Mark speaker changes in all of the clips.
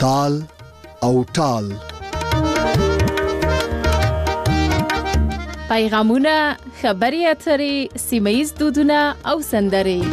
Speaker 1: تال او ټال.
Speaker 2: پیغامونه، خبري اترې، سیمه‌ییز دودونه او سندرې.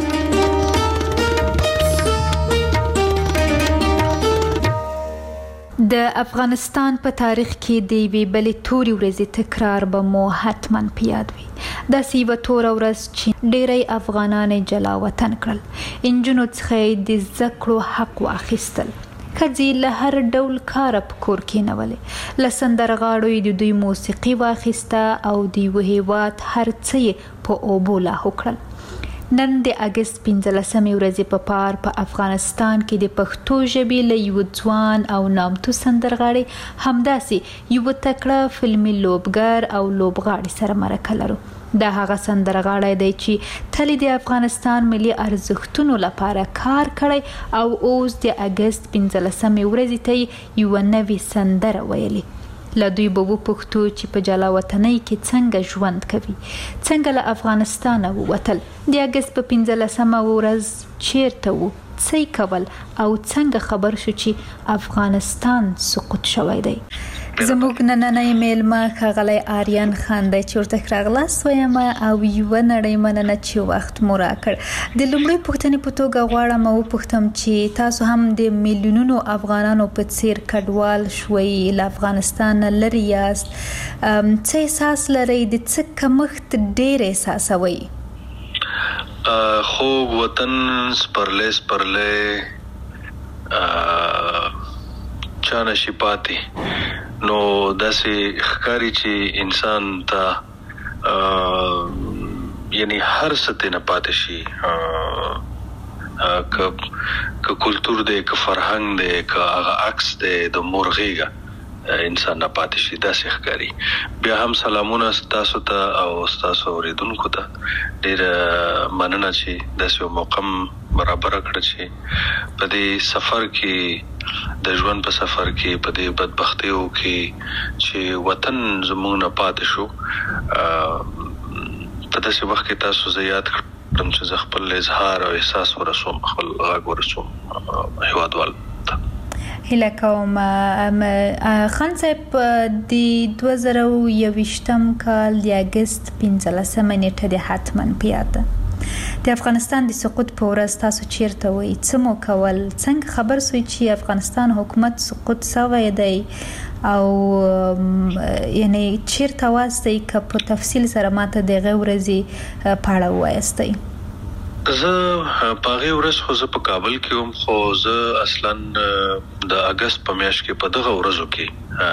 Speaker 3: د افغانستان په تاریخ کې د یوې بلې تورې ورځې تکرار به مو حتما په یاد وي. داسې یوه توره ورځ چې ډېری افغانان یې جلا وطن کړل. نجونو څخه یې د زده کړو حق واخیستل. ښځې له هر ډول کاره په کور کېنولې. له سندرغاړو یې د دوی موسیقي واخیسته او د یوه هېواد هر څه یې په اوبو لاهو کړل. نن د اګست 15 ورځې په پار په افغانستان کې د پښتو ژبې له یو ځوان او نامتو سندرغاړي همداسې یو تکړه فلمي لوبګر او لوبغاړي سره مرکه لرو. دا هغه سندرغاړی دی چې تل د افغانستان ملي ارزښتونو لپاره کار کړی او اوس د اګست 15 ورځې ته یو نوې سندره ویلي. له دوی به وپوښتو چې په جلا وطنۍ کې څنګه ژوند کوي، څنګه له افغانستانه ووتل، د اګست په 15 ورځ چیرته وو، څه یې کول او څنګه خبر شو چې افغانستان سقوط شوی دی. زموږ نننۍ میلمه ښاغلی آریان خان دی چې ورته راغلاست وایم او یوه نړۍ مننه چې وخت مو راکړ. د لومړۍ پوښتنې په توګه غواړم وپوښتم چې تاسو هم د میلیونونو افغانانو په څیر کډوال شوئ، له افغانستان نه لرې یاست، څه احساس لرئ، د څه کمښت ډېر احساسوئ؟
Speaker 4: خوږ وطن سپرلی چا نشي پاتې. نو داسې ښکاري چې انسان ته یعنی هر څه ته نه پاتې شي، که کلتور دی، که فرهنګ دی، که هغه عکس دی د مرغېږه انسان نه پاتې شي، داسې ښکاري. بیا هم سلامونه تاسو ته او تاسو اوریدونکو ته. ډېر مننه چې داسې یو موقع برابر کړه چې په دې سفر کې، د ژوند په سفر کې، په دې بدبختیو کې چې وطن زموږ نه پاتې شو، په داسې وخت کې تاسو زه یاد کړم چې زه خپل اظهار او احساس ورسوم، خپل غږ ورسوم هیوادوال ته.
Speaker 3: هیله کوم خان صاحب د 2021 کال د اګست 15 نیټه د حتما په یاد ده. د افغانستان د سقوط په ورځ تاسو چیرته وئ، څه مو کول، څنګه خبر سوئ چې افغانستان حکومت سقوط شوی دی او یعنی چیرته واستئ؟ که په تفصیل سره ماته د هغې ورځې په اړه ووایاستئ.
Speaker 4: زه په هغې ورځ خو زه په کابل کې وم، خو زه اصلا د اګست په میاشت کې په دغه ورځو کې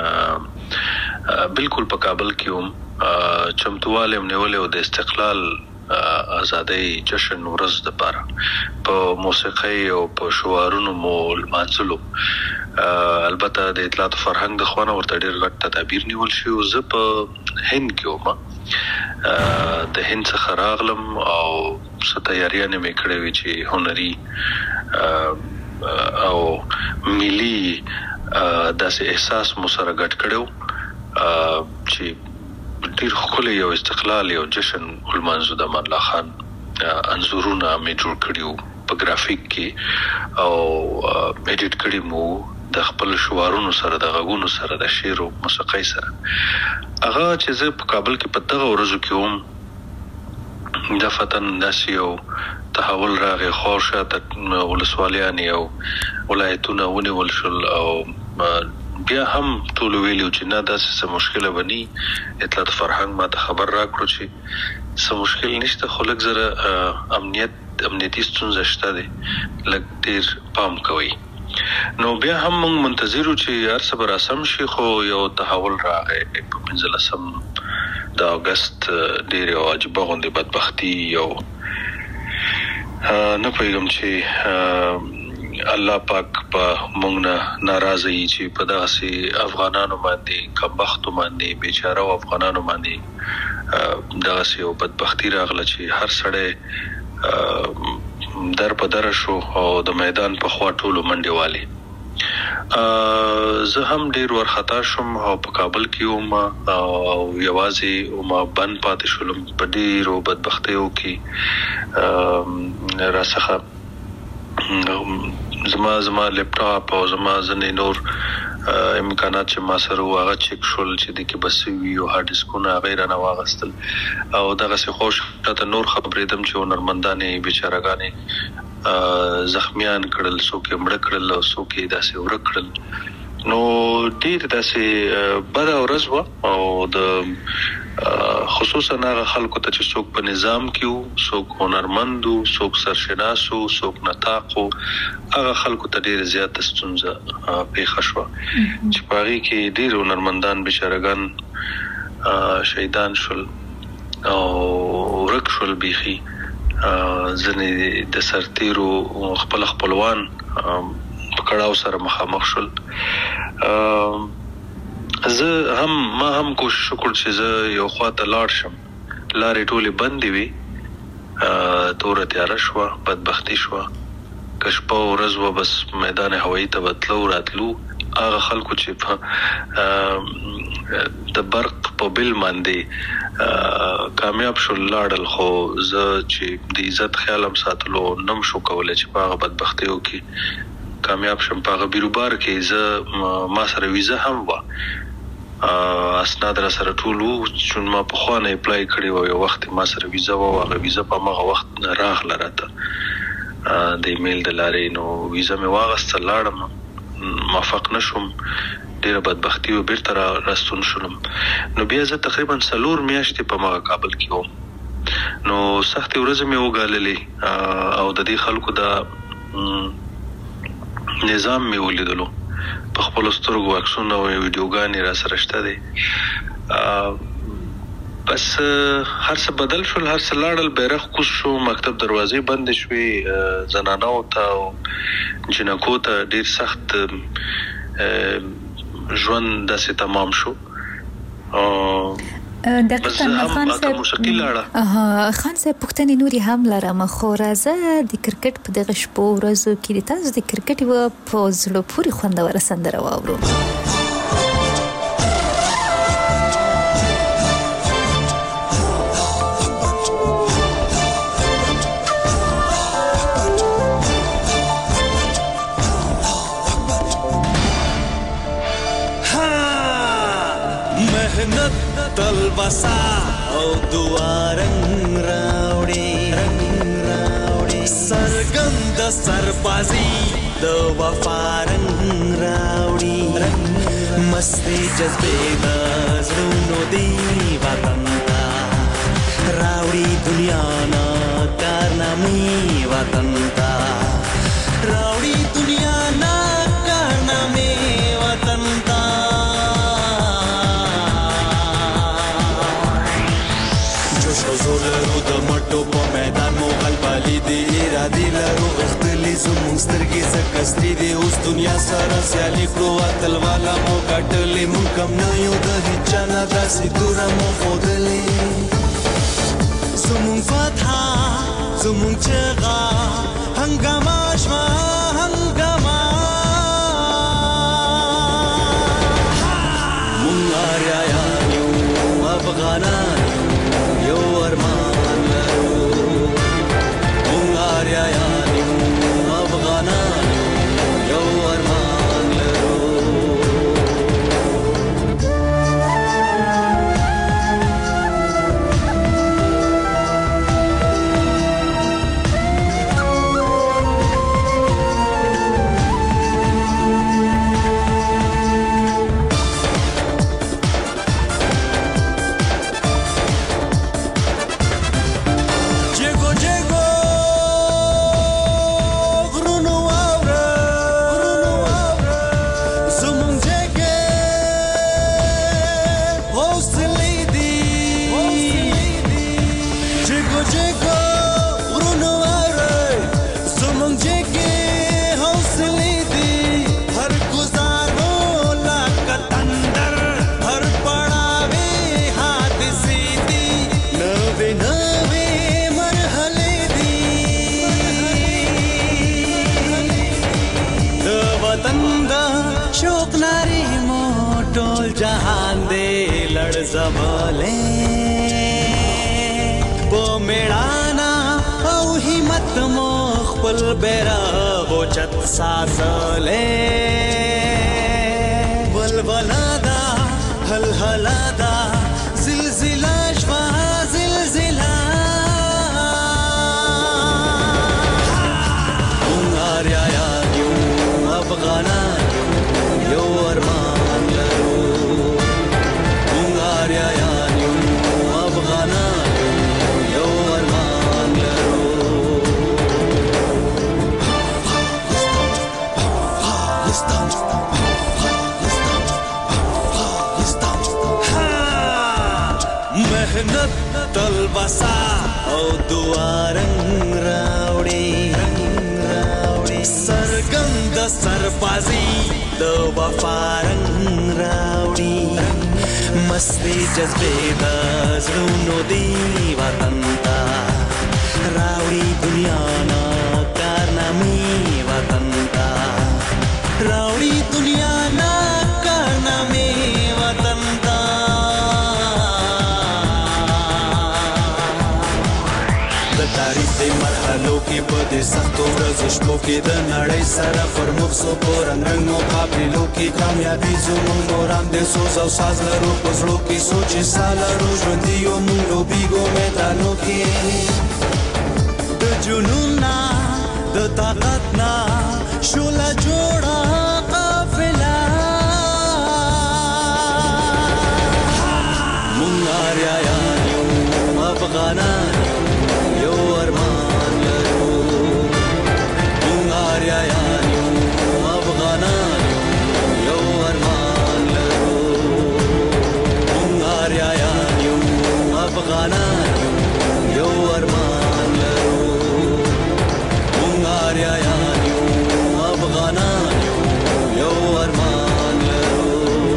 Speaker 4: بالکل په کابل کې وم. چمتووالی م نیولی و د استقلال ازادۍ جشن ورځ دپاره، په موسیقۍ او په شعارونو مو لمانځلو. البته د اطلاعات و فرهنګ د خوا نه ورته ډېر غټ تدابیر نیول شوي و. زه په هند کې وم، د هند څخه راغلم او څه تیاریانې مې کړې وې چې هنري او ملي داسې احساس مو سره ګډ کړی و چې ډېر ښکلی یو استقلال یو جشن ولمانځو. د امان الله خان انځورونه مې جوړ کړي وو په ګرافیک کې او ایډیټ کړي مو د خپل شعارونو سره، د غږونو سره، د شعر او موسیقۍ سره. هغه چې زه په کابل کې په دغه ورځو کې وم، دفتن داسې یو تحول راغی، خورشاته ولسوالیانې او ولایتونه ونیول شول او بیا هم ټولو ویلو چې نه داسې څه مشکله به ني. اطلاعات فرهنګ ما ته خبر راکړو چې څه مشکل نشته، خو لږ زره امنیتي ستونزه شته دی، لږ ډېر پام کوئ. نو بیا هم موږ منتظر وو چې هر څه به راسم شي، خو یو تحول راغی په 15 د اګست. ډېر یو عجیبه غوندې بدبختي، یو نه پوهېږم چې الله پاک په موږ نه ناراضه یي چې په داسې افغانانو باندې، کمبختو باندې، بیچاره افغانانو باندې داسې یو بدبختي راغله چې هر سړی در په دره شو او د میدان په خوا ټولو منډې والي. زه هم ډېر ورخطا شوم او په کابل کې وم او یوازې ما بند پاتې شولم په ډېرو بدبختیو کې. راڅخه زما لپټاپ او زما ځنې نور امکانات چې ما سره هغه چک شول چې د کې بس وی او هارد ډیسکونه غیر نه واغستل او دغه څه خوش ته نور خبرېدم چې هنرمندانې بیچارهګانې زخمیان کړل څوک یې مړ کړل او څوک یې داسې ورک کړل نو ډېر داسې بده ورځ وه او د خصوصا هغه خلکو ته چې څوک په نظام کې وو څوک هنرمند وو څوک سرشناس وو څوک نطاق وو هغه خلکو ته ډېره زیاته ستونزه پیښه شوه چې په هغې کې ډېر هنرمندان بیچارهګان شهیدان شول او ورک شول بیخي ځینې د سرتیرو خپل خپلوان په کړاو سره مخامخ شول ما هم کوشش وکړ چې زه یو خواته لاړ شم لارې ټولې بندې وي توره تیاره شوه بدبختي شوه که شپه او ورځ وه بس میدان هوایي ته به تلو راتلو هغه خلکو چې د برق په بل باندې کامیاب شول لاړل خو زه چې د عزت خیال هم ساتلو نم شو کولی چې په هغه بدبختیو کې کامیاب شم په هغه بیروبار کې زه ما سره ویزه هم وه اسناد را سره ټول وو چون ما پخوا نه اپلای کړی و یو وخت ما سره ویزه وه هغه ویزه په هماغه وخت راغله راته د ایمیل د لارې نو ویزه مې واغسته لاړم موفق نه شوم ډېره بدبختي و بیرته راستون شولم نو بیا زه تقریبا 4 میاشتې په هماغه کابل کې وم نو سختې ورځې مې وګاللې او د دې خلکو د نظام مې ولیدلو په خپلو سترګو عکسونه او ویډیوګانې را سره شته دی بس هر څه بدل شول هر څه لاړل بیرغ کوز شو مکتب دروازې بندې شوې زنانو ته او جنکو ته ډېر سخت ژوند داسې تمام شو
Speaker 3: دقیقاً خان صاحب پوښتنې نورې هم لرم خو راځه د کرکټ په دغه شپو ورځو کې د تاسو د کرکټ یوه په زړه پورې خوندوره سندره واورو
Speaker 5: تلبسا او دوارنگ راوڑی سرگند سربازی دو وفارنگ راوڑی مستی جذبے دا زرونو دی وطن تا راوڑی دنیا نا کارنامی وطن تا راوڑی دنیا نا کارنامی وطن تا زولرو د مټو په میدان مو غلبالي دي ارادي لرو غختلي زموږ سترګې زکستې دي اوس دنیا سره سیالي کړو اتل والا مو کټلې مونږ کم نه یو د هیچا نه داسې دوره مو ښودلې زموږ فتح زموږ چغه هنګامه شوه هنګامه مونږ آریایان یو افغانان یو ارمان لرو مونږ آریایان یو افغانان یو ارمان لرو जहान दे लड़ जमले बो मेड़ाना औ हिम्मत मो खपल बेरा اوچت سازلې ولولادا هلهلادا زلزلہ شوا زلزلہ اوناریا یو افغانا یو ارمان لرو اوناریا یو افغانا یو ارمان لرو मेहनत तलबसा او دوارنګ راوړي سرګند سربازي د وفارنګ راوړي مستی جذبې د زړونو دی وطن ته راوړي دنیا نا کارنامې وطن ته راوړي دنیا نا کارنامې وطن ته تاریخ د مرحلو کې په دې سختو ورځو شپو کې د نړۍ سره پر مخ سو پورنګ رنګ مقابلو کې کامیابي زموږ نوران د سوز او ساز لرو په زړو کې سوچ سالرو ژوندي یو موږ لوبېږو میدانو کې د جنون نه د طاقت نه شوله جوړه قافله موږ آریایان یو افغانان یو ارمان لرو موږ آریایان یو افغانان یو ارمان لرو موږ آریایان یو افغانان یو ارمان لرو موږ آریایان یو افغانان یو ارمان لرو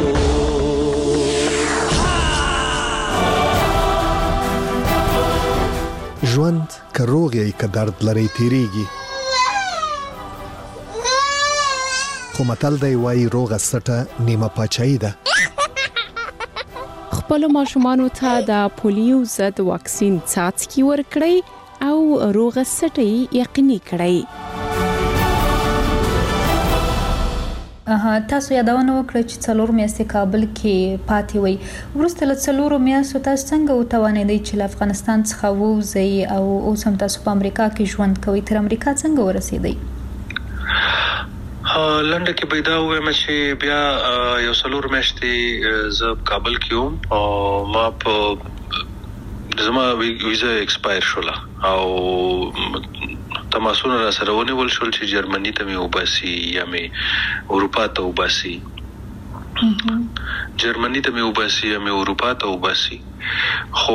Speaker 1: ژوند که روغ یې که درد لري تیریږي خو متل دی وایي روغه سټه نیمه پاچاهي ده
Speaker 2: خپلو ماشومانو ته د پولیو ضد واکسین څاڅکي ورکړئ او روغه سټه یقیني کړئ.
Speaker 3: تاسو یادونه وکړه چې 4 میاشتې کابل کې پاتې وي ورسته له 4 میاشتو تاسو څنګه وتوانېدئ چې له افغانستان څخه ووځئ او اوس هم تاسو په امریکا کې ژوند کوئ تر امریکا څنګه ورسېدئ؟
Speaker 4: لنډه کې پیدا وایم چې بیا یو 4 میاشتې زه کابل کې وم او ما په زما ویزا ایکسپایر شوله او تماسونه را سره ونیول شول چې جرمني ته مې وباسي یا مې اروپا ته وباسي جرمني ته مې وباسي یا مې اروپا ته وباسي خو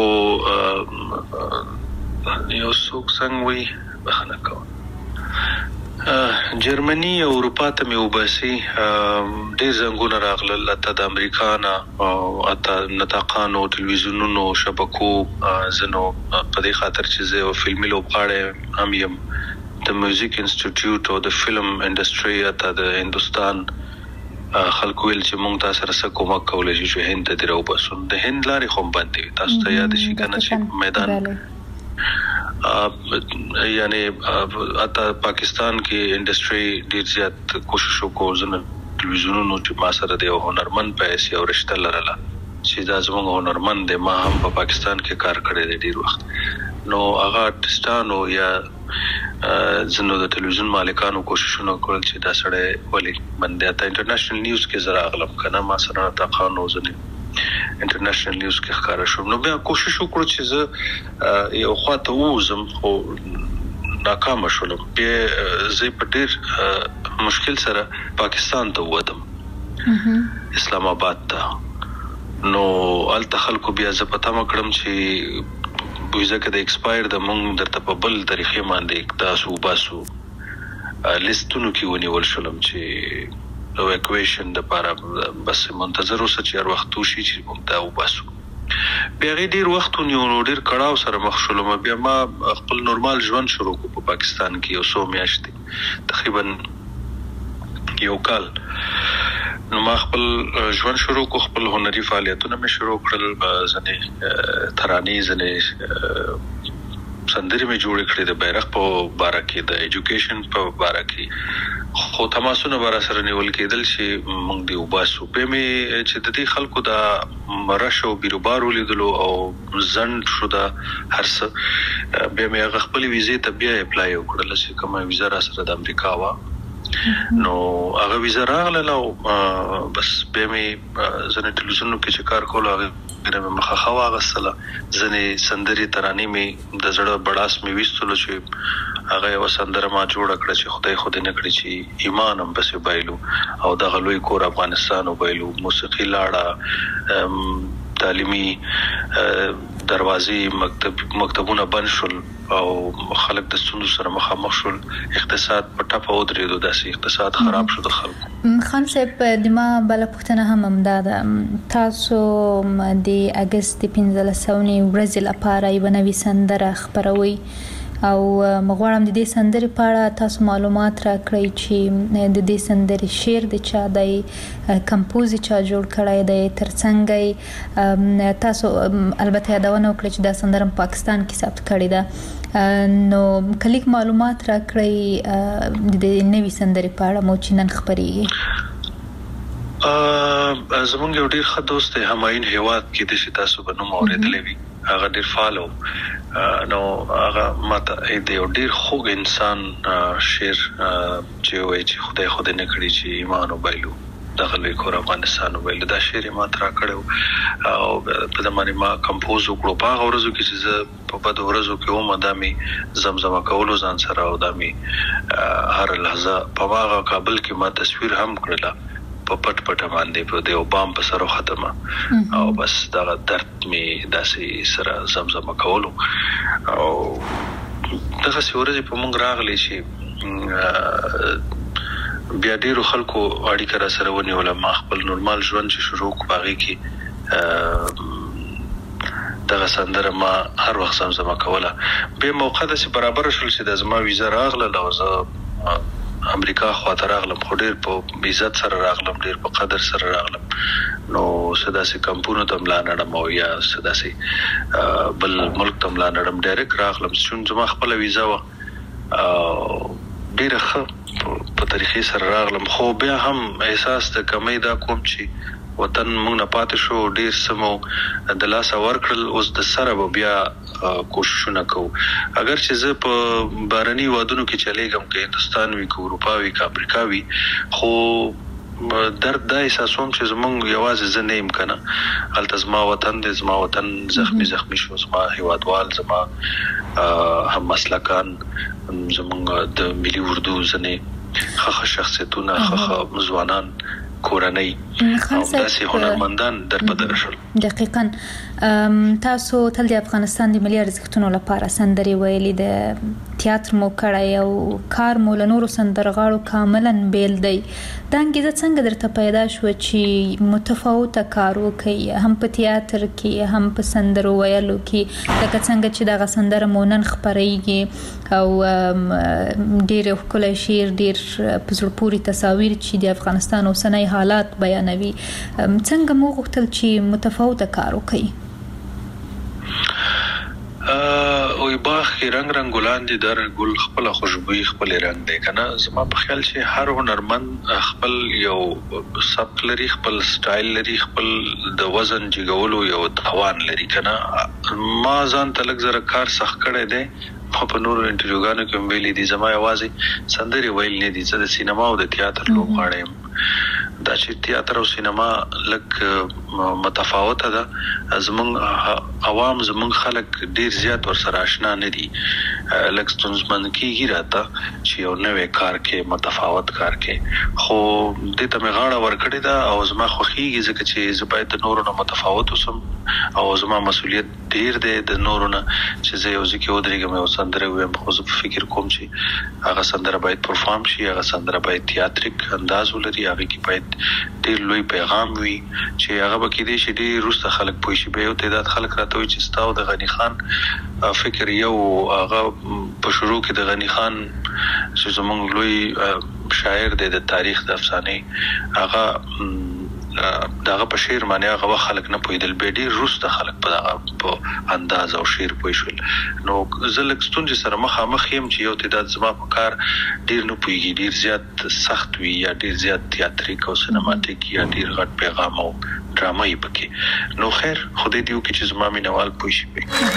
Speaker 4: یو څوک څنګه وي بخنه کوم جرمني او اروپا ته مې وباسي ډېر زنګونه راغلل اته د امریکا نه او اته نطاقانو ټلویزیونونو شبکو زنو په دې خاطر چې زه فلمي لوبغاړی هم یم د میوزیک انسټیټیوټ او د فلم انډستری اته د هندستان خلکو ویل چې مونږ تاسو سره څه کومک کولای شو چې هند ته درو بسو د هند لارې خو باندې تاسو ته یاد شي کنه چې میدان یعنی اته پاکستان کې انډستری ډیر زیات کوشش وکړ زنه ټلویزیونونو چې ما سره د هنرمند پیسې او رشتہ لرله چې دا زموږ هنرمند دی ما هم په پاکستان کې کار کړی دی ډیر وخت نو هغه آرټستانو یا زنو د ټلویزیون مالکانو کوششونه کول چې دا سړی ولې باندې ته انټرنیشنل نیوز کې زرا اغلب کنه ما سره تا قانون زنه انټرنیشنل نیوز کې ښکارا شو نو بیا کوشش وکړو چې زه یو خواته وزم خو ناکام شولم بیا زه په ډیر مشکل سره پاکستان ته ووتم اسلام آباد ته نو الته خلکو بیا زه پته مکړم چې ویزا کې د ایکسپایر د مونږ درته په بل طریقې باندې تاسو باسو لیستونو کې ونیول شولم چې evacuation د لپاره بس منتظر اوسه چې هر وخت وشي چې موږ دا وباسو بیا ډیر وخت ونیو ډیر کړهو سره مخ شولم بیا ما خپل نورمال ژوند شروع کو په پاکستان کې یو 100 میاشتې تقریبا یو کال نو ما خپل ژوند شروع کو خپل هنري فعالیتونه مې شروع کړل ځنې ترانې ځنې سندري مې جوړ کړې د بیرغ په باره کې د ایجوکیشن په باره کې خو تماسونه بار سره نیول کېدل چې موږ دی وباسو به مې چې د دې خلکو د مرشو بیروبارو لیدلو او ځن شو د هرڅ به مې هغه خپل ویزې ته بیا اپلای وکړل چې کومه ویزه را سره د امریکا وا نو هغه ویزه راغله او بس به مې ځنه ټلویزیونو کې چې کار کول هغه مې مخه خوا غسله ځنه سندري ترانې مې د زړه بڑاس مې وستلو چې هغه یو سندره ما جوړ کړ چې خدای نه کړی چې ایمان هم بس بایلو او د غلوی کور افغانستان وبایلو موسیقي لاړه تعلیمي دروازې مکتبونه بند شول او خلک د ستونزو سره مخامخ شول اقتصاد په ټاپه ودرېدو داسې اقتصاد خراب شو د خلکو
Speaker 3: خان صاحب د ما بل پښتنه هم امداده تاسو د اگست 15 ورځې لپاره یو نوې سندره خبروي او مغواړم د دې سندرې په اړه تاسو معلومات راکړئ چې د دې سندرې شعر د چا دی کمپوز چا جوړ کړی دی ترڅنګ تاسو البته یادونه وکړئ چې دا سندره په پاکستان کې ثبت کړې ده نو کلیک معلومات راکړئ د نوې سندرې په اړه مو چې نن خبرېږي
Speaker 4: زمونږ یو ډیر ښه دوست دی همایون هیواد کې د چې تاسو به نوم اورېدلی وي هغه ډیر فالو نو هغه ماته د یو ډیر خوږ انسان شعر چې وایي چې خدای نه کړی چې ایمان وبایلو دغه لوی کور افغانستان وبایلو دا شعر ما ترا کړو او په دمانه ما کمپوز وکړو په هغه ورځو کې چې په بد ورځو کې هم دامي زمزمه کولو ځان سره او دامي هر لحظه په هغه کابل کې ما تصویر هم کړل په پټ باندې په دیو بام په سره ختمه او بس دا درد می داسې سره زمزمه کولو او دغه سورې په مونږ راغلی چې بیا ډیرو خلکو اړیکه را سره ونیول ما خپل نورمال ژوند چې شروع باغی کې دغه سندره ما هر وخت زمزمه کوله به موقع د برابر شول چې د زما ویزه راغله لوزه امریکا خواته راغلم خو ډیر په عزت سره راغلم ډیر په قدر سره راغلم نو سداسي کمپونو ته ملانړم او یا سداسي بل ملک ته ملانړم ډایرک راغلم چې زما خپل ویزا و ډیر ښه په طریقې سره راغلم خو بیا هم احساس د کمی دا کوم چې وطن موږ نه پاتې شو ډیر سمو د لاس ورکړل اوس د سره بیا کوششونه کوو اگر چې زه په بارني وادونو کې چلےګم کې هندستان وی کو اروپا وی کا امریکا وی خو درد دا احساسوم چې زمونږ یوازې زه نه یم کنه هلته زما وطن دی زما وطن زخمی شو زما هیوادوال زما هم مسلکان زمونږ د ملي اردو ځنې ښه شخصیتونه ښه ځوانان کورنۍ او داسې هنرمندان در بدر شول
Speaker 3: دقیقاً تاسو تل د افغانستان د ملي ارزښتونو لپاره سندري ویلي د تیاتر مو کړی او کار مو له نورو سندرغاړو کاملا بیل دی دا انګیزه څنګه درته پیدا شو چې متفاوته کار وکړئ هم په تیاتر کې هم په سندرو ویلو کې لکه څنګه چې دغه سندره مو نن خپرېږي او ډېر ښکلی شعر ډېر په زړه پورې تصاویر چې د افغانستان اوسنی حالات بیانوي څنګه مو غوښتل چې متفاوته کار وکړئ
Speaker 4: وی باغ کې رنگ ګلان دي در ګل خپل خوشبوئی خپل رنگ دی کنه زما په خیال چې هر هنرمند خپل یو سبک لري خپل سټایل لري خپل د وزن جګولو یو توان لري کنه ما ځان تلک زره کار سخت کړی دی په نورو انټروګانو کې ویلي دي زما یوازې سندري ویل نه دي چې د سینما او د تیاتر لوبغاړم دا چې تیاتر او سینما لکه متفاوته ده زمونږ عوام زمونږ خلک ډیر زیات ورسره آشنا نه دي لکه ستونزمن کېږي راته چې یو نوې کار کې متفاوت کار کې خو دې ته مې غاړه ورکړې ده او زما خوښیږي ځکه چې زه باید د نورو نه متفاوت اوسم او زما مسؤلیت ډیر دی د نورو نه چې زه یو ځکه ودرېږم یو سندره ویم خو زه فکر کوم چې هغه سندره باید پرفارم شي هغه سندره باید تیاتریک انداز ولري هغه کې باید ډیر لوی پیغام وي چې هغه به کېدای شي ډیر وروسته خلک پوه شي به یو تعداد خلک راته وایي چې ستا او د غني خان فکر یو هغه په شروع کې د غني خان چې زمونږ لوی شاعر دی د تاریخ د افسانې هغه دغه په شعر باندې هغه خلک نه پوهیدل، به ډیر روسته خلک په انداز او شعر پوه شول. نو زه لږ ستونزې سره مخامخ یم چې یو تعداد زما په کار ډیر نه پوهیږي، ډیر زیات سخت وي یا ډیر زیات تیاتریک او سینماتیک یا ډیر غټ پیغام او ډراما یې پکې. نو خیر خدای دې وکړي چې زما مینوال پوه شي.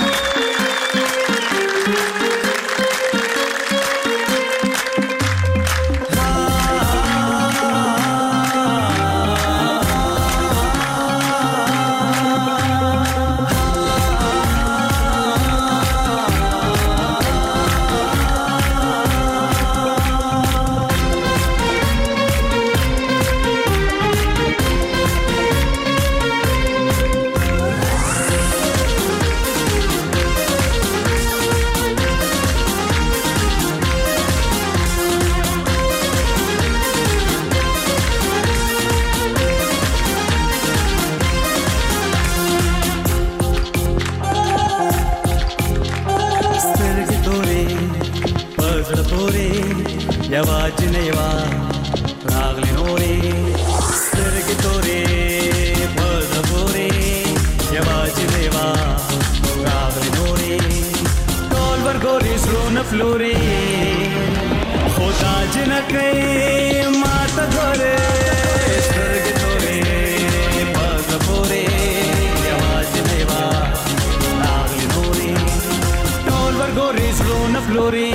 Speaker 5: یواج نیوا راغلی نورې سترګې تورې پزړه پورې یواج نیوا راغلی نورې ټول ورګورې زړونه فلورې خو دا جنکې ماته ګورې سترګې تورې پزړه پورې یواج نیوا راغلی نورې ټول ورګورې زړونه فلورې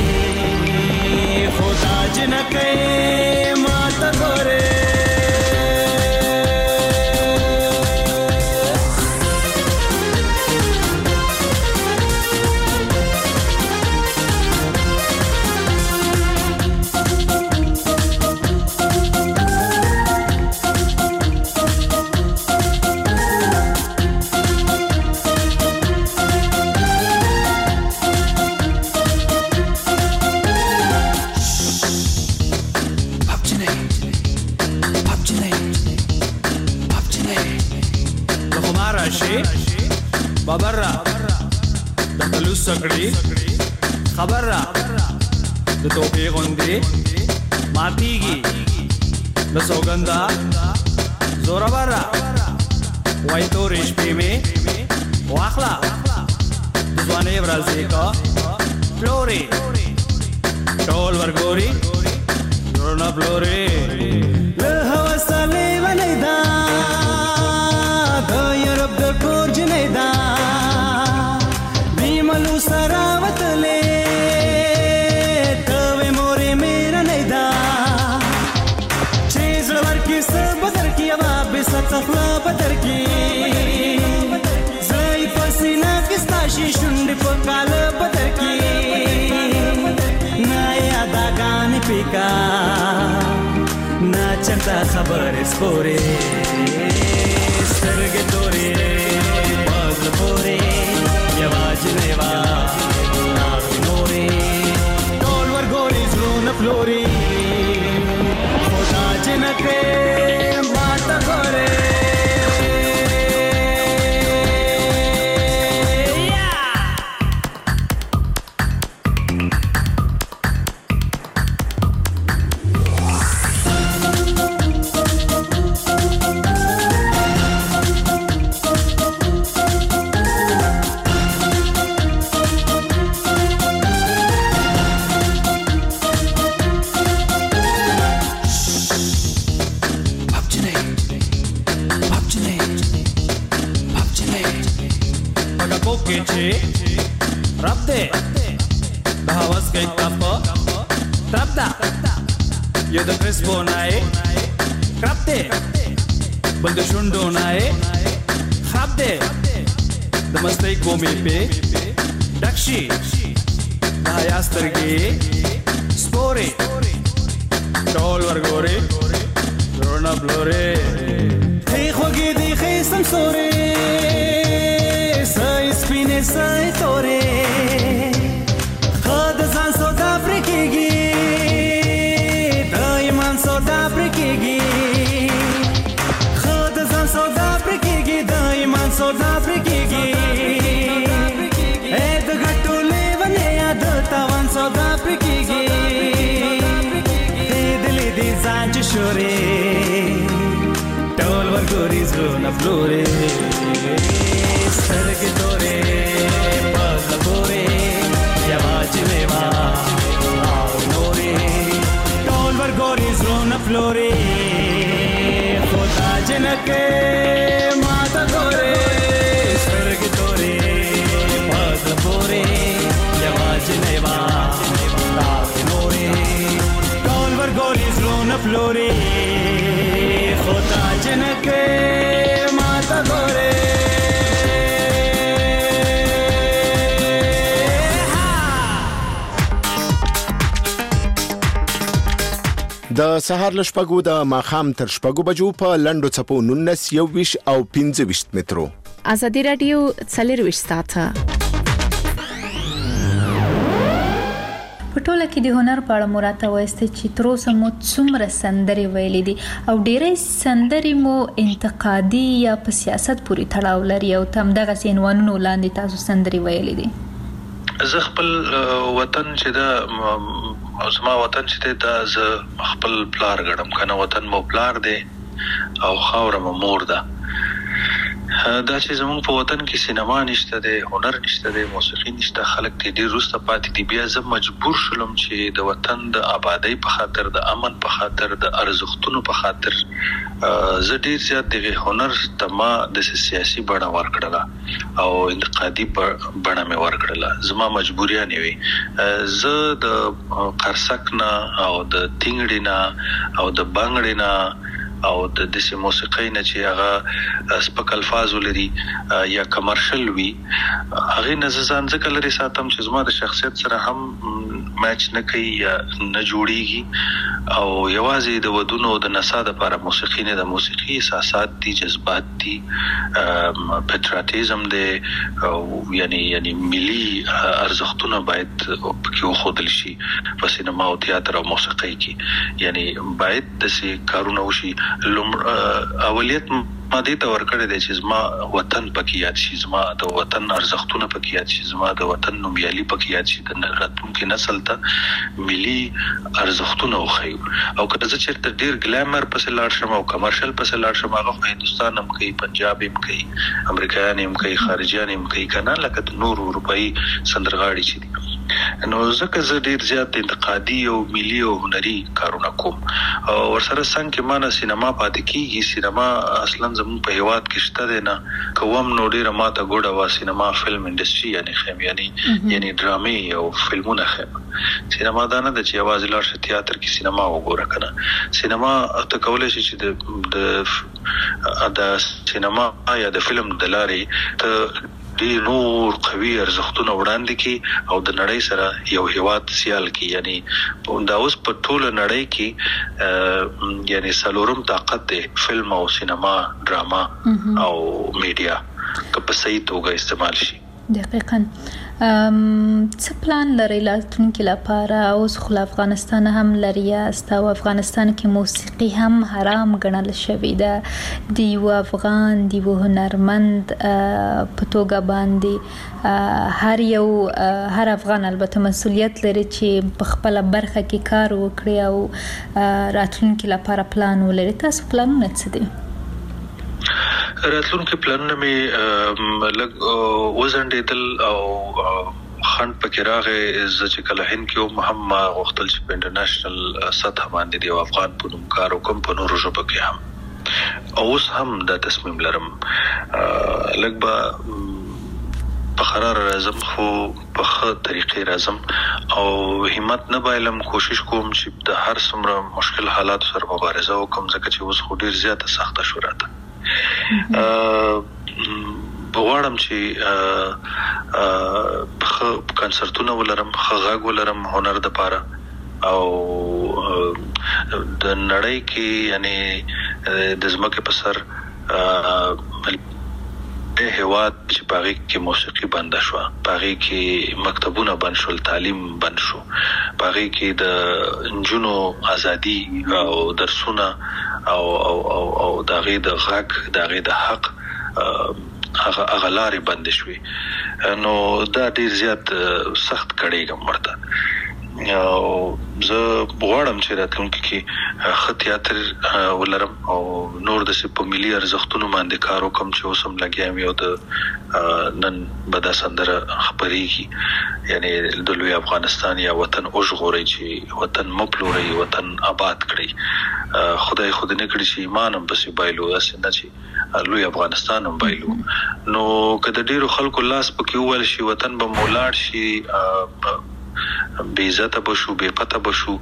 Speaker 5: جنکې ماته ګورې خبر را د تلوس سکړي خبر را د توپې غوندې ماتيږي د سوګندا زورا برا وای تو رشپې مې واخلا ځوانې ورځې کا فلوري ټول ورګوري ورنا فلوري له هوسلې ونیدا د یورپ د کور جنیدا بیملو سراوتلې ته مورې مېر نیدا چې زړور کې سب بدر کې وا به ستخلا بدر کې زای پسینا کې ستاشي شونډې په کال بدر کې نه یادا غان پکا نه چرتا خبر سپورې سترګې تورې باز پورې یواج نیوا نورې ټول ورګوري زړونه فلوري خدا جنکې ماته ګورې Dakshi, Dayastargi, Spore, Tol Vargore, Rona Blore, Hey Hogidi, Hey Samsore, Sai Spine, Sai Tore, Hadazan Soda Frikigi, Diamond Soda Frikigi, Hadazan Soda Frikigi, Diamond Soda Frikigi. تاوان سودا پکېږي دې دلې دې ځان چې شورې ټول ورګوري ورګوري زړونه فلورې سترګې تورې پزله پورې یواځې لیوا او نورې ټول ورګوري زړونه فلورې خو تا جنکې ماته ګورې سترګې تورې پزله پورې یواځې لیوا او نورې ټول ورګوري زړونه فلورې خدا جنکه ماتا ګوره
Speaker 6: د سهار لشپګو د ماخام تر شپګو بجو په لندو چپو 19 21 او 25 مترو
Speaker 2: ازادي رادیو 24 ساعته
Speaker 3: په ټوله کې د هنر په اړه مراته وایسته چې تر اوسه مو څومره سندرې ویلې دي او ډېرې سندرې مو انتقادي یا په سیاست پورې تړاو لري او تم دغه عنوانونو لاندې تاسو سندرې ویلې دي.
Speaker 4: زه خپل وطن چې دا زما وطن چې دا زه خپل پلار ګڼم کنه وطن مو پلار دی او خاوره مو مور ده. دا چې زموږ په وطن کې سینما نشته دی هنر نشته دی موسیقي نشته خلک دې ډېر وروسته پاتې دي بیا زه مجبور شولم چې د وطن د آبادۍ په خاطر د امن په خاطر د ارزښتونو په خاطر زه ډېر زیات د هنر ته ما د سیاسي بڼه ورکړله او انتقادي بڼه مې ورکړله زما مجبوریه نه وي زه د قرصک نه او د تینګړي نه او د بنګړي نه او د دې موسیقۍ نه چې هغه سپک الفاظ لري یا کمرشل وي هغه نه ځان ځکه لري ساتم چې زما د شخصیت سره هم میچ نه کوي یا نه جوړیږي او یوازې د ودونو د نسا د لپاره موسیقي نه د موسیقي احساسات دي جذبات دي پټریاټیزم دی یعنی ملي ارزښتونه باید پکې وښودل شي په سینما او تیاتر او موسیقۍ کې یعنی باید د سي کارونه وشي اولیت ما دې ته ورکړې دي چې زما وطن پکې یاد شي زما د وطن ارزښتونه پکې یاد شي زما د وطن نومیالي پکې یاد شي د راتلونکي نسل ته ملي ارزښتونه وخیو او که زه چېرته ډېر ګلامر پسې لاړ شم او کمرشل پسې لاړ شم هغه هندستان هم کوي پنجاب هم کوي امریکایان هم کوي خارجيان هم کوي کنه لکه د نورو اروپایي سندرغاړي چې دي نو ځکه زه ډېر زیات انتقادي او ملي او هنري کارونه کوم او ورسره څنګه کې مانه سینما پاتې کیږي سینما اصلا زموږ په هیواد کې شته دی نه کوم نو ډېر ماته ګوډه وا سینما فلم انډستری یعنی ډرامې او فلمونه خیم سینما دا نه د چې आवाज لار شي تیاتر کې سینما وګوره کنه سینما ته کولای شي چې د سینما یا د فلم د لارې ته دی نور قوي ارزښتونه وړاندې کی او د نړۍ سره یو هیواد سیال کی یعنی دا اوس په ټوله نړۍ کې یعنی سلورم طاقت دی فلم او سینما ډراما او میډیا که په صحیح توګه استعمال شي
Speaker 3: دقیقاً څه پلان لري راتلونکي لپاره اوس خو افغانستان هم لري است او افغانستان کې موسیقي هم حرام ګڼل شوې ده د یو افغان د یو هنرمند په توګه باندې هر افغان البته مسؤلیت لري چې په خپل برخه کې کار وکړي او راتلونکي لپاره پلان ولري تاسو پلانونه څه دي
Speaker 4: راتلونکي پلانونه مې لږ وزنډېدل او خند پکې راغی چې کله هند کې هم غوښتل چې په انټرنیشنل سطح باندې د افغان په نوم کار وکړم په نورو ژبو کې هم اوس هم دا تصمیم لرم لږ به په قرار راځم خو په ښه طریقې راځم او همت نه بایلم کوشش کوم چې د هر څومره مشکل حالات سره مبارزه وکړم ځکه چې اوس خو ډیر زیاته سخته شو راته بغواړم چې کنسرتونه ولرم غږ ولرم هنر د پاره او د نړۍ کې یعنی د ځمکې په سر د هیواد چې پاره کې موسیقي بند شو پاره کې مکتبونه بند شول تعلیم بند شو پاره کې د انجونو ازادي او درسونه او دغه د غږ دغه د حق اغلاري بند شوي نو دا ډیر زیات سخت کړيږم ورته زه غواړم چې راتلونکي کې ښه تیاتر ولرم او نور د په ملي ارزښتونو باندې کار وکم چې اوس هم لګیام یو د نن به دا سندره خپرېږي یعنی د لوی افغانستان یا وطن وژغورئ چې وطن مپلورئ وطن آباد کړئ خدای خود نه کړي چې ایمان هم پسې بایلو داسې نه چې لوی افغانستان هم بایلو نو که د ډیرو خلکو لاس پکې وویل شي وطن به مولاړ شي بې عزته بشو بې پته بشو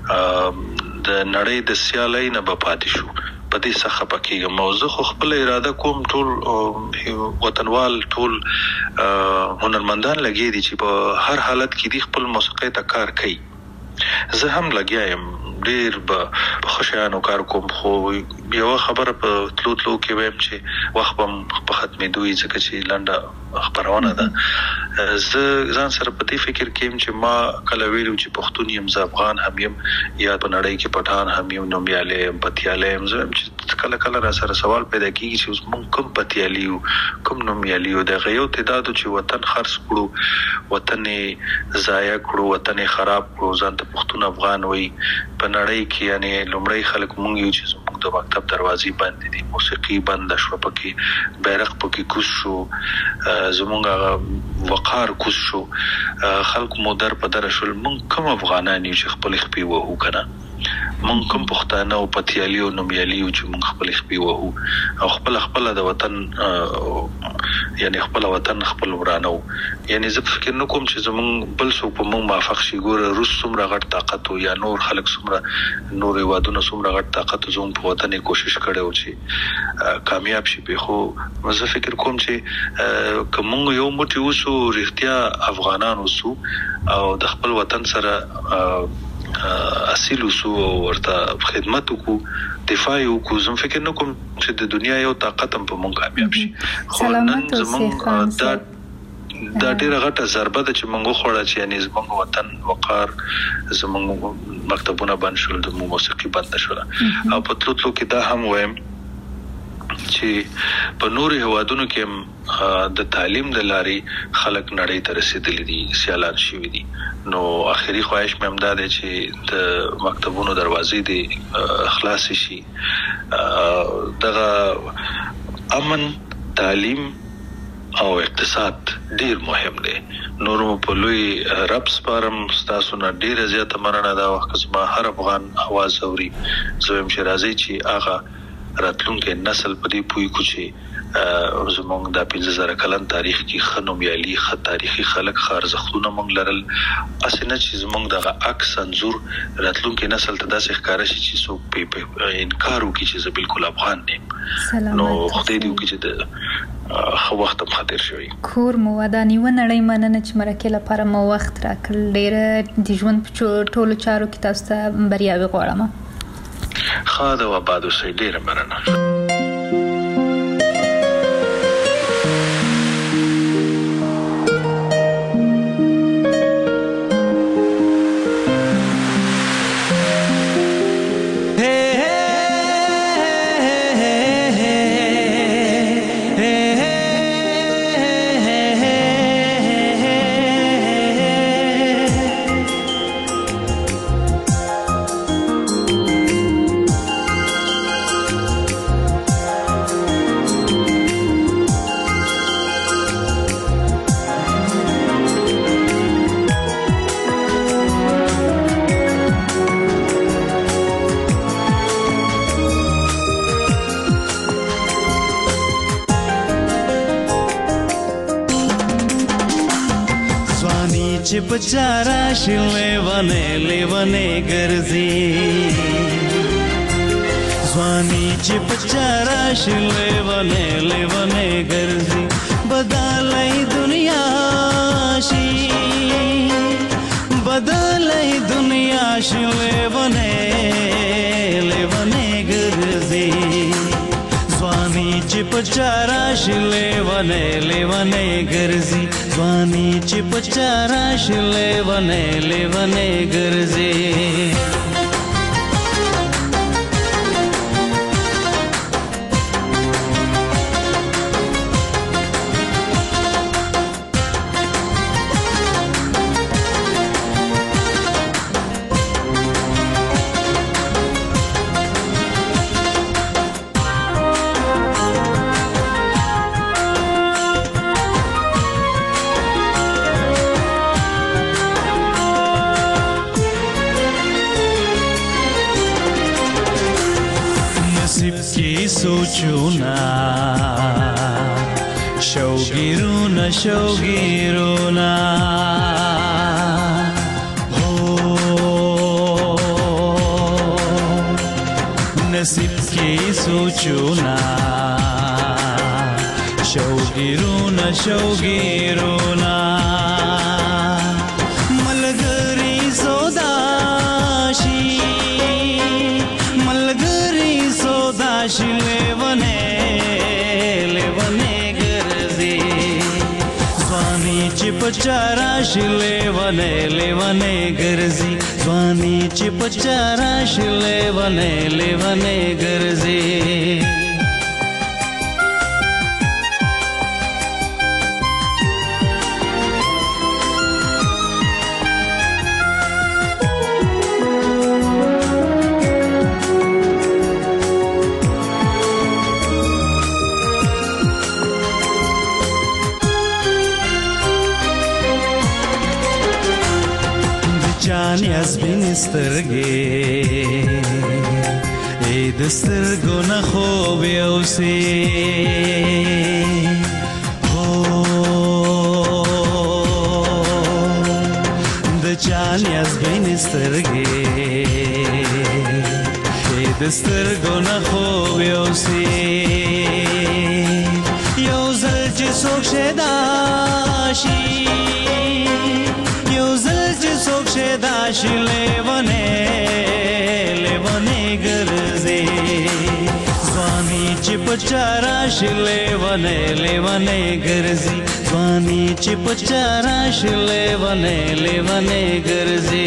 Speaker 4: د نړۍ د سیالۍ نه به پاتې شو په دې څخه پکې موضوع خو خپل اراده کوم ټول وطنوال ټول هنرمندان لګي دي چې په هر حالت کې دي خپل موسیقي ته کار کوي زه هم لګیا یم ډیر په خوشانو کار کوم خو یو خبره په تلو کې ویم چې وخت په ختمېدوي ځکه چې لنډه خبرونه ده زه ځان سره په دې فکر کې چې ما کله ویلو چې پښتون یم زه افغان هم یم یا په نړۍ کې پټان هم یم نومیاله پتیاله هم زه چې کله را سره سوال پیدا کیږي چې اوس موږ کوم پتیالیو کوم نومیالیو د غيو تعداد چې وطن خرڅ کړو وطن ضایع کړو وطن خراب کړو ځان ته پښتون افغان وي په نړۍ کې یعنی لومړی خلک مونږ یو چې زموږ د مکتب دروازې بندې دي موسیقي بند شو پکې بیرغ پکې کوز شو زمونږ وقار کوز شو خلک مو در په در شول مونږ کوم افغانان یو چې خپل خپې وهو کنه مونږ کوم پښتانه او پتیالی او نومیالی چې مونږ خپل خپې وهو او خپل د وطن یعنی خپل وطن خپل ورانو یعنی زه فکر نه کوم چې زمونږ بل څوک په مونږ موافق شي ګوره روس څومره غټ طاقت یا نور خلک څومره نور وادونه څومره غټ طاقت زموږ په وطن کوشش کړو چې کامیاب شي په خو زه فکر کوم چې کوم یو موټی وسو رښتیا افغانان وسو او د خپل وطن سره اصیل وسو ورته خدمت وکړو دفاع وکړو زم فکر نه کوم چې د دنیا یو طاقت هم په مونږ کامیاب شي خو نن زموږ دا ډیره غټه ضربه ده چې مونږ خوړه چې یعنی زموږ وطن وقار زموږ مکتبونه بند شول د موسیقي بند شول او په تلو کې دا هم وایم چې په نوري هوادونو کې د تعلیم د لاري خلک نړۍ ته رسیدلي دي سیالان شوي دي نو اخري خواهش مې هم دا دی چې د مکتبونو دروازې دي خلاص شي دغه امن تعلیم او اقتصاد ډیر مهم دی نور په لوی رب سپارم تاسو نه ډیر زیاته مننه دا وخت ما هر افغان आवाज اوري زویم شرازی چې هغه راتلونکي نسل په دې پوي کوچي زمونږ د 15000 کلن تاریخ کې خنومیالي خ تاریخي خلک خارزختونه مونږ لرل اسنه چې زمونږ د عکس انزور راتلونکي نسل ته داسې ښکارا شي چې څوک په انکار وکړي چې زه بالکل افغان نه نو خدای دې وکړي چې د خو وخت هم خاطر شوی
Speaker 3: کور مو ودانی و نړۍ مننه چې مرکه لپاره مو وخت راکړل ډېر د ژوند په ټولو چارو کې تاسو ته بریاوي غواړم
Speaker 4: خاده و بعد سې ډېر مننه
Speaker 5: بچارا شلونه لیونه ګرځي ځواني چې بچارا شلونه لیونه ګرځي بدلای دنیا شي بدلای دنیا شلونه لیونه ګرځي ځواني چې بچارا شلونه لیونه ګرځي ځواني چې بچارا شلونه لیونه ګرځي नसीब की सोचूना शौगिरूना शौगिरूना हो नसीब की सोचूना शौगिरूना शौगिरूना मलगरी सोदाशी लेवने लेवने गरजे स्वानी चिपचाराश लेवने लेवने गरजे स्वानी चिपचाराश लेवने लेवने गरजे Jasmin sterge ed stergo na khob yose ho the chan jasmin sterge ed stergo na khob yose yo zal je sokshdashi सोक्षेदाश लेवने लेवने गरजे स्वानी चिपचाराश लेवने लेवने गरजे स्वानी चिपचाराश लेवने लेवने गरजे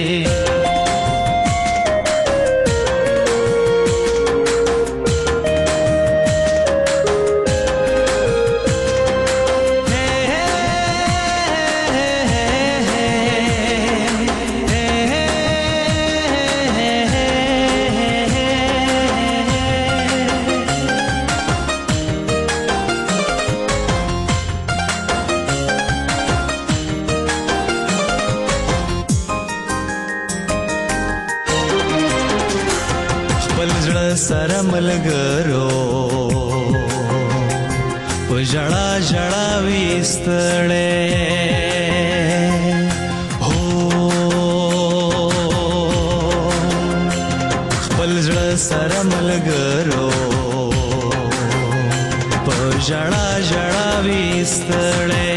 Speaker 5: सारा मलगरो पजड़ा जड़ा विस्तळे हो पलजड़ा सारा मलगरो पजड़ा जड़ा विस्तळे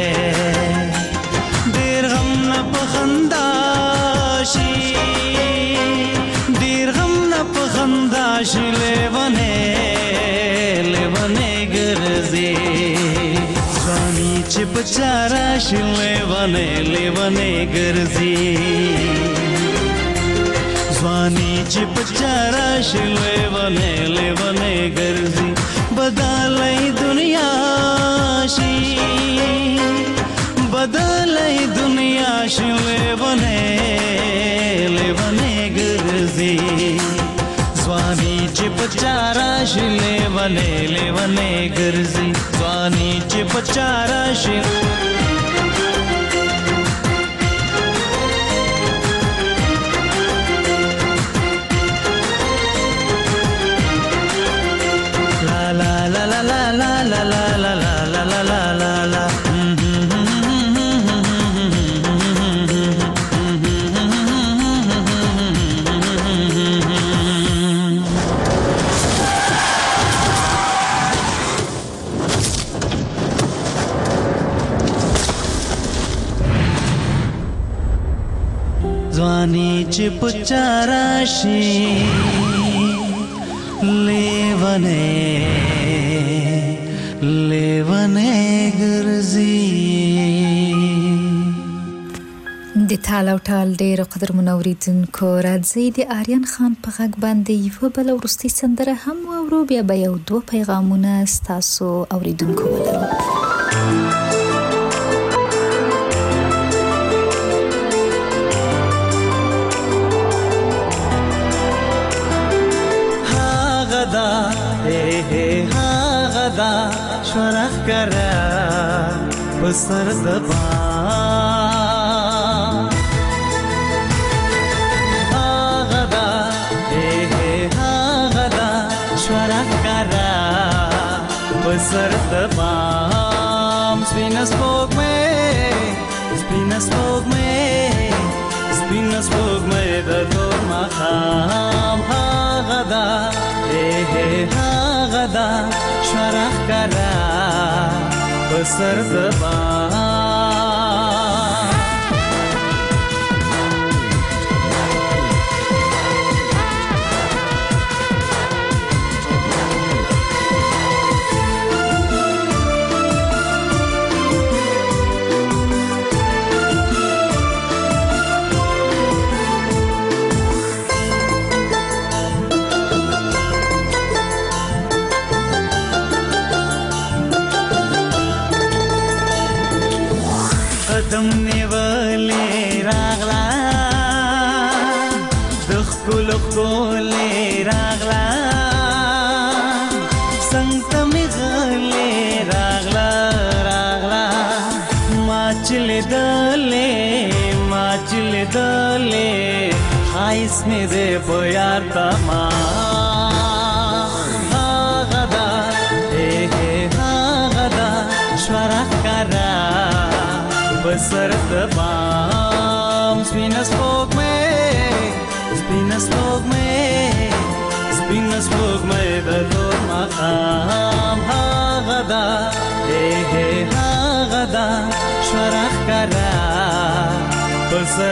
Speaker 5: देर गम न पखंदाशी खंदाश लेवने लेवने गरजे स्वानी चिपचाराश लेवने लेवने गरजे स्वानी चिपचाराश लेवने लेवने गरजे बदलाई दुनियाशी बदलाई दुनियाश लेवने लेवने गरजे स्वानी चिपचाराश लेवने लेवने गरजे स्वानी चिपचाराश ला ला ला ला ला ला ला ला ला ला ला ला ला ला स्वानी चिपचाराशी लेवने लेवने गरजी
Speaker 3: د تال او ټال ډېر قدر منوریدونکو راځي د آریان خان په غږ باندې یو بل ورستي سندره هم اورو بیا به یو دوه پیغامونه ستاسو اوریدونکو ولرو
Speaker 5: غدا شرخ کرا بسر دبا غدا غدا بسر تبام سپین سپوږمۍ د تور ماښام هغه ده هغه ده شرخ کرا بسر تبام قدم نیولې راغلا د خپل خولې راغلا څنګه مې غلې راغلا ما چلې دلې خایس مې دې په یار تما هغه ده شرخ کرا بسر تبام سپین سپوږمۍ د تور ماښام هغه ده هغه ده شرخ کرا بسر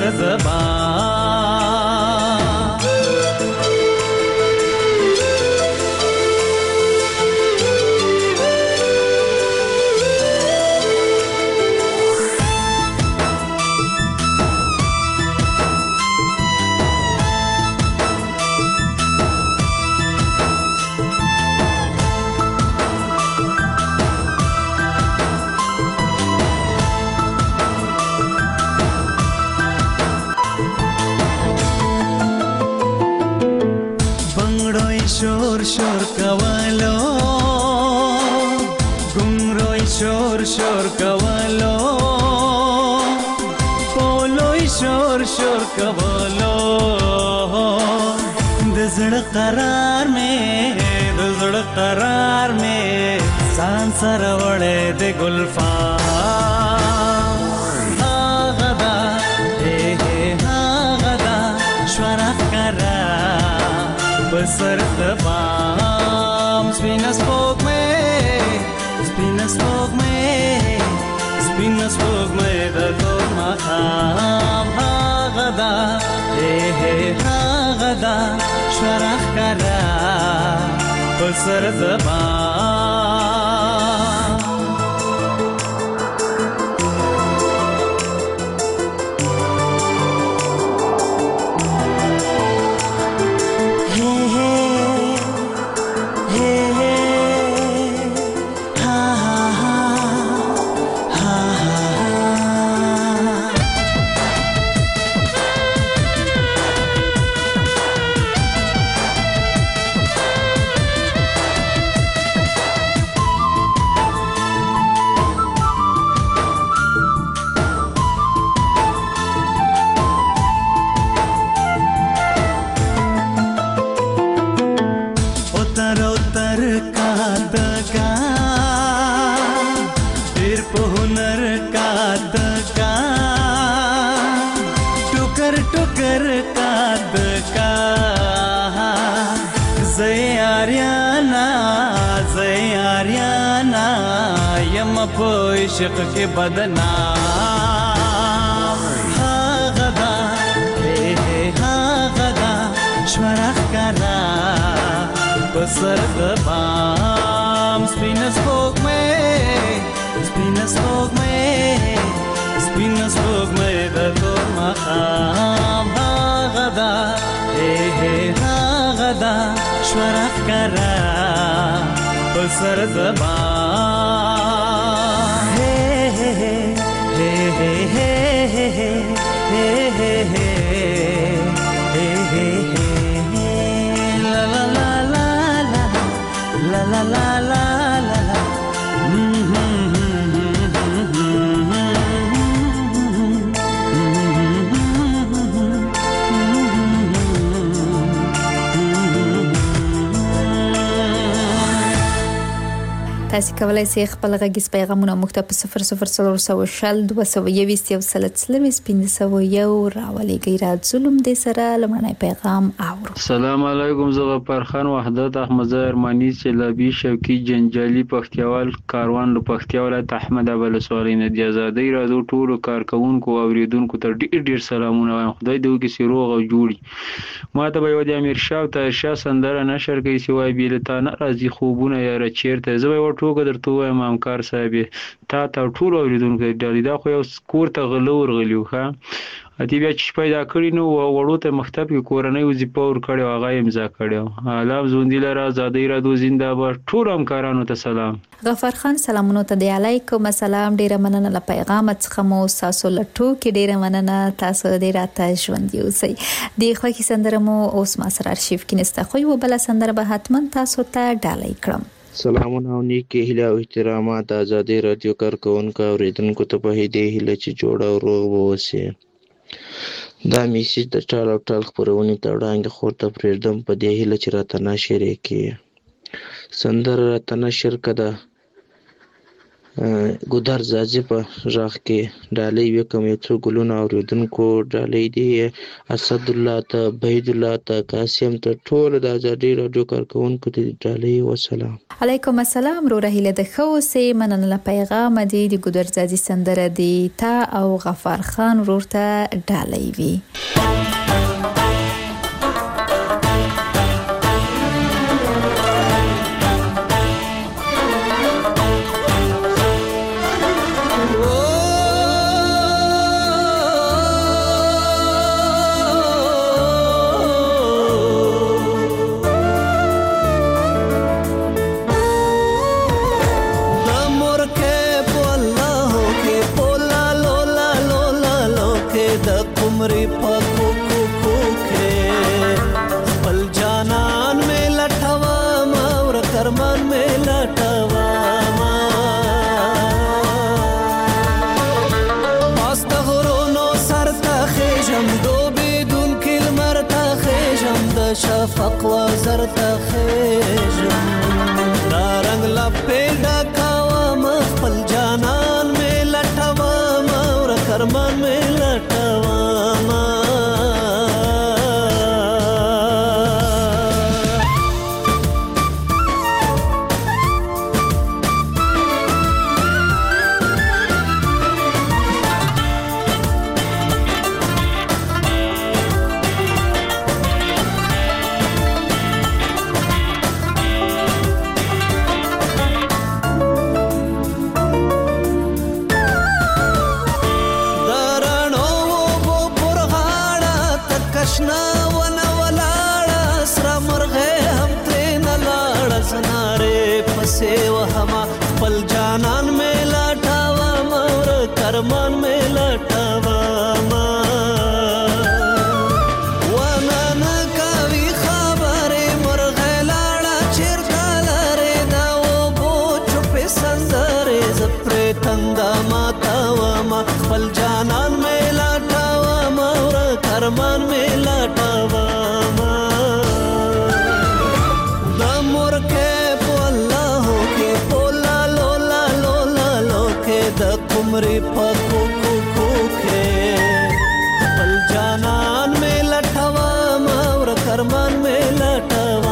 Speaker 5: تبام شور کولو ګمروي شور کولو پولوي شور کولو د زړه قرار مې ځان سره وړې د ګلفام هغه ده شرخ کرا بسر تبام سپین سپوږمۍ د تور ماښام هغه ده شرخ کرا بسر تبام عشق کے بدنام هغه ده شرخ کرا بسر تبام سپین سپوږمۍ د تور ماښام هغه ده شرخ کرا بسر تبام la la la la la.
Speaker 3: تاسو کولای شئ خپل غږیز پیغامونه موږ ته په 003022025 راولېږئ. راځولم دې سره لمړی پیغام اورو.
Speaker 7: السلام علیکم. زه غفار خان وحدت احمد ارمانی چلابی شوقي جنجالي پختیوال کاروان له پختیا ولایت احمد ابل سوالې نه دی. آزادۍ راډیو ټولو کارکونکو او اوریدونکو ته ډیر سلامونه وایم. خدای دې وکړي چې روغ او جوړي. ما ته به یو د امیر شاه او طاهر شاه سندره نشر کوي چې وای بیلتانه راځي خوبونه یا چیرته. زه به ورټوګه درته وایم همکار صاحب تا ټول اوریدونکو ډالي دا خو یو کور ته غلور غلیو ښه اتی بیا چې پیدا کړی نو وړو ته مکتب کې کورنۍ وظیفه ور کړو هغه امضا کړو. علاوه زوندی لره آزادۍ راډیو زنده‌باد. ټول همکارانو ته سلام.
Speaker 3: غفار خان سلامونه ته دی. علیکم السلام. ډیره مننه له پیغام څخه مو تاسو لټو کې ډیره مننه. تاسو دې راته ژوند یوسئ. د خوښي سندره مو اوس ما سره ارشیف کې نسته خو یو بل سندره به حتما تاسو ته ډالۍ کړم.
Speaker 8: سلامونه او نیکی هیله او احترامات آزادۍ رادیو کارکونکو او اوریدونکو ته په دې هیله چې جوړ او روغ ووسئ. دا میسیج د ټال او ټال خپرونې ته وړاندې خور ته پرېږدم په دې هیله چې راته نشر یې کړي. سندره راته نشر کړه ګودر زاځي په غږ کې ډالۍ وکم یو څو ګلونه اوریدونکو ډالۍ دی اسد الله ته بيد الله ته قاسم ته ټول د آزادۍ رادیو کارکونکو ته ډالۍ وسلام.
Speaker 3: علیکم السلام. رو رهیله د خوسه مننه له پیغام دی د ګودر زاځي سندره دی تا او غفار خان ورته ډالۍ وی.
Speaker 5: شفق وزر تخیجم دا رنگ لپی ڈکاوام خپل جانان میں لٹوام اور کرمان میں لٹوام.
Speaker 9: عمرې په کوکو کې خپل جانان مې لټوم او کرمان مې لټوم.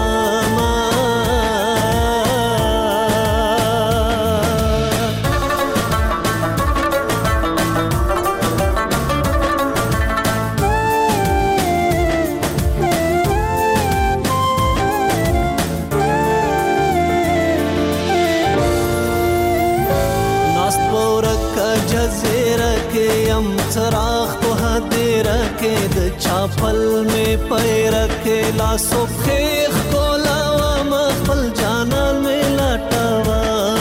Speaker 9: चराग तो हदे रखे द चापल में पैर के लासो खेख को लावा मखल जाना में लटावा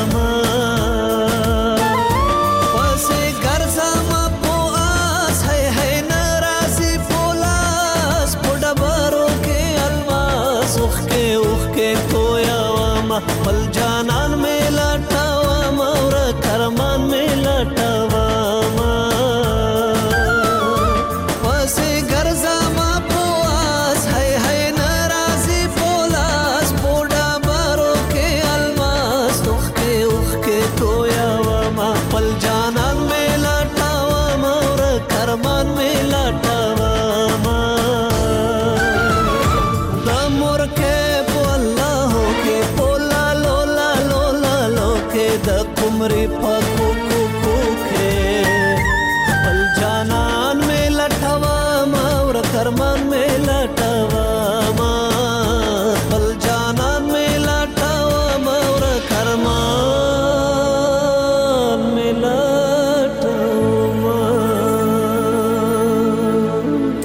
Speaker 9: पसे गर्जा मा पो आस है नाराजी पोलास पोडबारो के अलवास उख के कोयावा मखल जाना में लटावा और करमान में लटावा.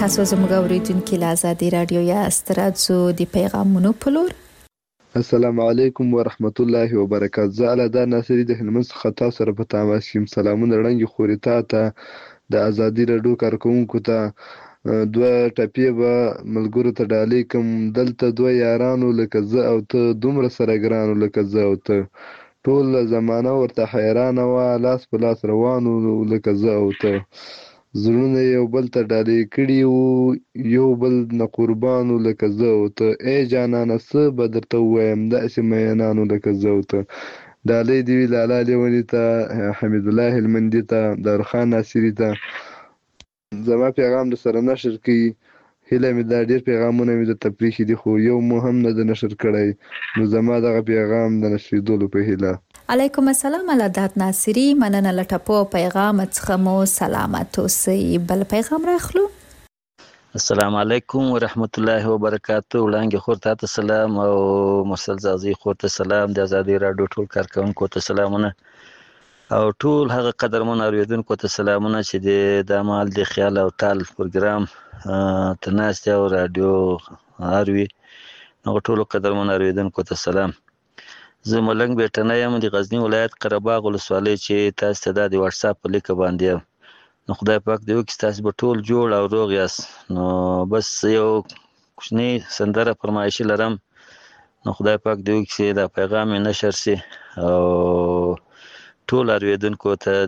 Speaker 3: تاسو زموږ اوریدونکو له آزادي رادیو یا استراتزو د پیغامونو په لور.
Speaker 10: السلام علیکم ورحمت الله وبرکاته. زه علدا ناصری د هلمند څخه تاسو سره په تماس یم. سلامونه وړاندې خوري ته د آزادي رادیو کارکونکو ته دوه ټپې به ملګرو ته ډالۍ کوم. دلته دوه یارانو لکه زه او ته، دومره سره ګرانو لکه زه او ته، ټول زمانه ورته حیرانه وه، لاس په لاس روانو لکه زه او ته، زړونه یو بل ته ډالۍ کړي وو، یو بل نه قربانو لکه زه او ته. ای جانانه څه به درته ووایم، داسې مینانو لکه زه او ته. ډالۍ دې وي لالا لیوني ته، حمید الله هلمندي ته، دارخان ناصري ته. زما پیغام در سره نشر کړي. هیله مې دا ډېر پیغامونه مې درته پرېښي دي، خو یو مو هم نه د نشر کړی، نو زما دغه پیغام د نشریدلو په هیله.
Speaker 3: علیکم السلام علادات ناصری، مننه له ټپو پیغام څخه مو سلامت اوسئ. بل پیغام راخلو.
Speaker 11: السلام علیکم ورحمت الله وبرکاته. وړانګې خور ته سلام او مرسل زازي خور ته سلام، د آزادي رادیو ټول کارکونکو ته سلامونه او ټول هغه قدرمن اوریدونکو ته سلامونه چې د مال د خیال او تال پروګرام ته ناست او رادیو اروي، نو ټول قدرمن اوریدونکو ته سلام. زه ملنګ بیٹنه یم د غزنی ولایت قرهباغ ولسوالۍ چې تاسو ته د واتس اپ په لیک باندې، نو خدای پاک دې وکړي تاسو به ټول جوړ او روغ یاست. نو بس یو کوچنی سندره فرمایشي لرم، نو خدای پاک دې وکړي چې دا پیغام نشر شي او ټول اوریدونکو ته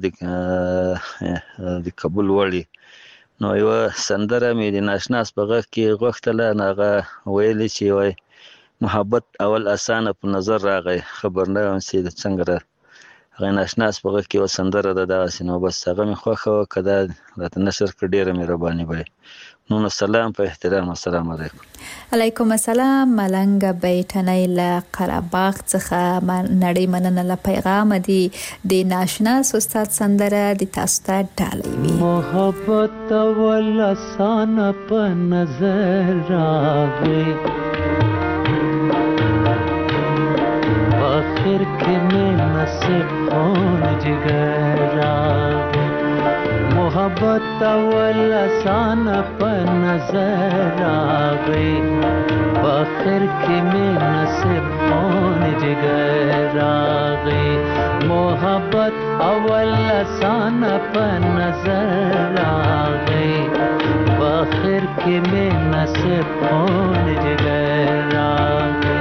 Speaker 11: د قبول وړي. نو یو سندره مې د ناشناس په غږ کې غوښتله، هغه ویلي چې وای محبت اول اسانه په نظر راغی، خبر نه وم چې د څنګه را هغه ناشناس په غږ کې یو سندره ده دغسې. نو بس هغه مې خوښه وه، که دا راته نشر کړه ډېره مهرباني به وي. نو سلام په احترام. السلام علیکم.
Speaker 3: علیکم السلام. ملنګ بیٹنی له قرهباغ څخه نړۍ مننه له پیغام دی د ناشناس استاد سندره د تاسو ته ډالۍ وي.
Speaker 9: محبت اول اسانه په نظر راغی، آخر کے میں نصیب خون جگر راغی. محبت اول آسان پر نظر آگئی، آخر کے میں نصیب خون جگر آگئی. محبت اول آسان پر نظر آگئی، آخر کے میں نصیب خون جگر آگئی.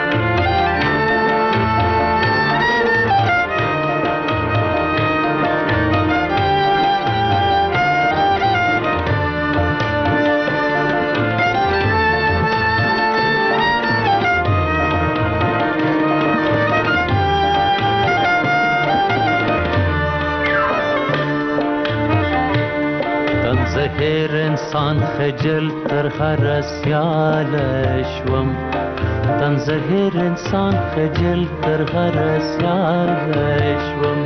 Speaker 9: زهر انسان خجل تر هر سیال شوم، تن زهر انسان خجل تر هر سیال شوم،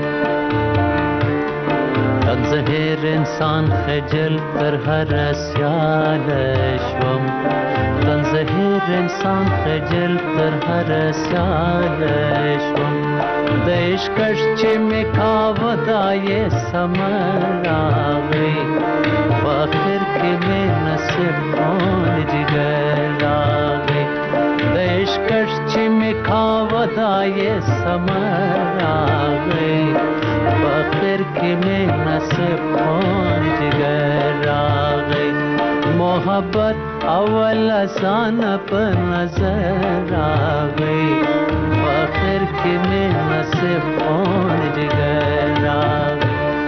Speaker 9: تن زهر انسان خجل تر هر سیال شوم، تن زهر انسان خجل تر هر سیال شوم. د عشقش چې مې کاوه دا یې سمر راغی، آخر کې مې نصیب خون جگر راغی. د عشقش چې مې کاوه دا یې سمر راغی، آخر کې مې نصیب خون جگر راغی. محبت اول آسان پر نظر آگئی، آخر کې مې نصیب خون جگر راغی.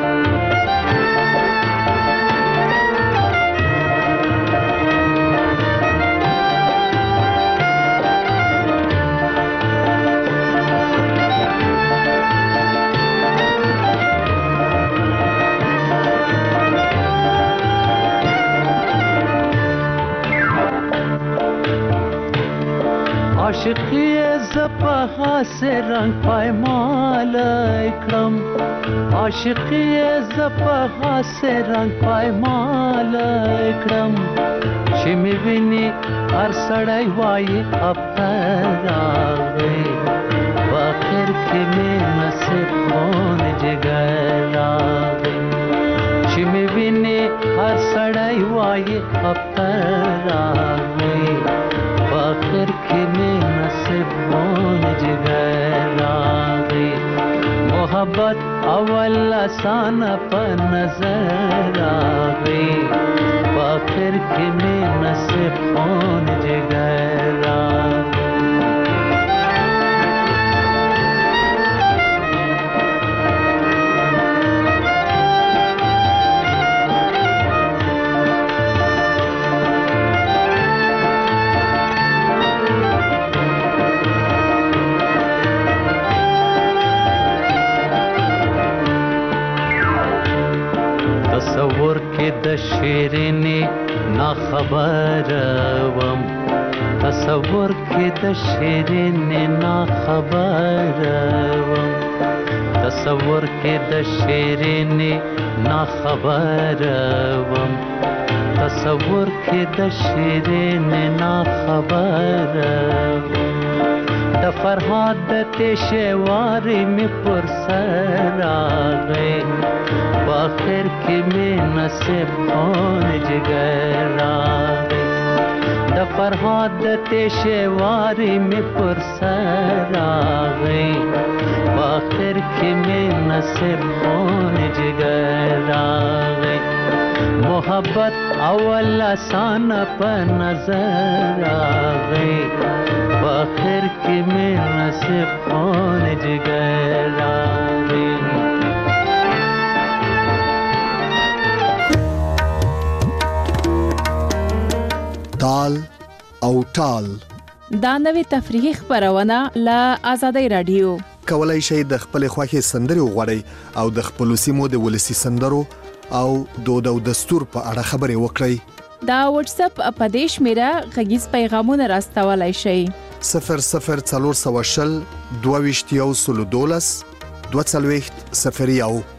Speaker 9: عاشقی زپا سے رنگ پایمال اکرم، عاشقی زپا سے رنگ پایمال اکرم. چې می ویني هر سړی وایي افتر راغی، آخر کې مې نصیب خون جگر راغی. چې می ویني هر سړی وایي اختر راغی په اخر کې می نصیب مون جګر راغی محبت اول آسان په نظر راغی په اخر کې می نصیب مون جګر راغی تصور کې د شیرینې نا خبر وم تصور کې د شیرینې نا خبر وم تصور کې د شیرینې نا خبر وم تصور کې د شیرینې نا خبر وم د فرهاد د تشوارې می پر سر راغی آخر کې می نصیب خون جګر راغی د فرهاد د تشوارې می پر سر راغی آخر کې می نصیب خون جګر راغی محبت اول آسان په نظر راغی آخر کې می نصیب خون جګر راغی
Speaker 1: تال او ټال
Speaker 2: دا نوې تفریحي خبرونه له آزادۍ رادیو
Speaker 1: کولای شئ د خپل خوښي سندري وغوړئ او د خپل سیمو د ولسی سندرو او دود او دستور په اړه خبرې وکړئ
Speaker 2: دا واتس اپ اپدیش میرا غږیز پیغامونه راستولای شئ
Speaker 1: 00 420 22 12 0 01